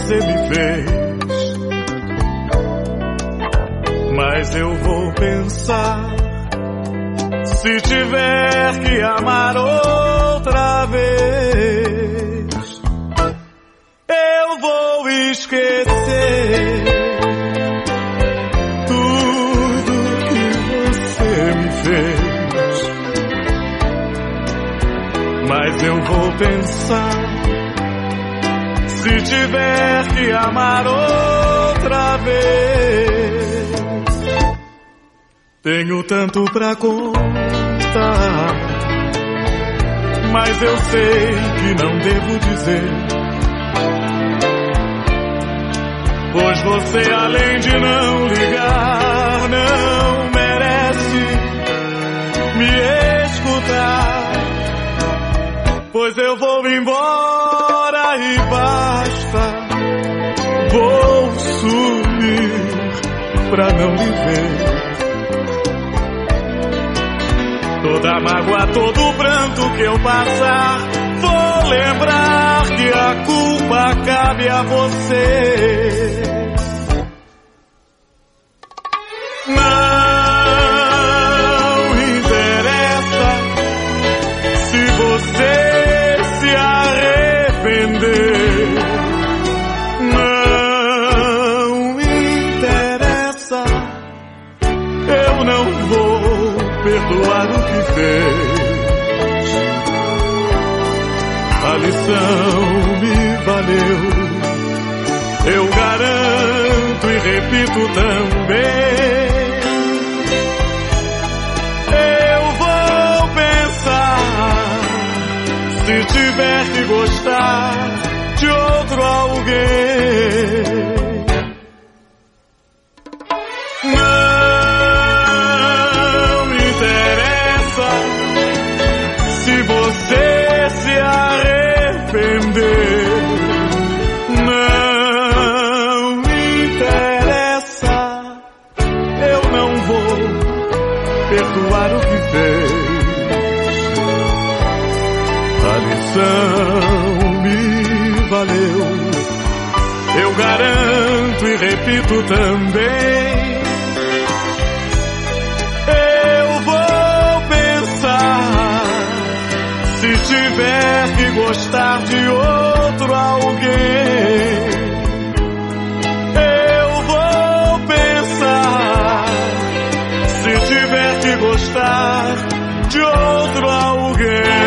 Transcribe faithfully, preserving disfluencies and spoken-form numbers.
você me fez. Mas eu vou pensar, se tiver que amar outra vez, eu vou esquecer tudo que você me fez. Mas eu vou pensar, se tiver que amar outra vez. Tenho tanto pra contar, mas eu sei que não devo dizer, pois você, além de não ligar, não merece me escutar. Pois eu vou embora e basta, vou sumir pra não lhe ver. Toda mágoa, todo pranto que eu passar, vou lembrar que a culpa cabe a você. Não interessa se você se arrepender. Não interessa, eu não vou perdoar o que fez. A lição me valeu, eu garanto e repito também. Eu vou pensar, se tiver que gostar de outro alguém. Se você se arrepender, não interessa, eu não vou perdoar o que fez. A lição me valeu, eu garanto e repito também. Se tiver que gostar de outro alguém, eu vou pensar. Se tiver que gostar de outro alguém.